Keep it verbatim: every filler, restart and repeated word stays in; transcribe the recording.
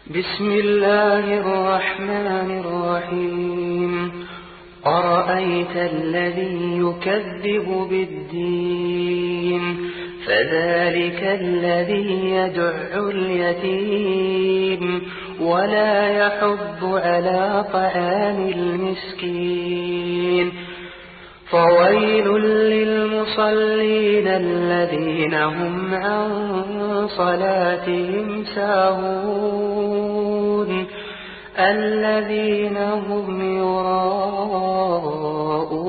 بسم الله الرحمن الرحيم أرأيت الذي يكذب بالدين فذلك الذي يدع اليتيم ولا يحض على طعام المسكين فويل للمصلين الذين هم عن صلاتهم ساهون الذين هم يراءون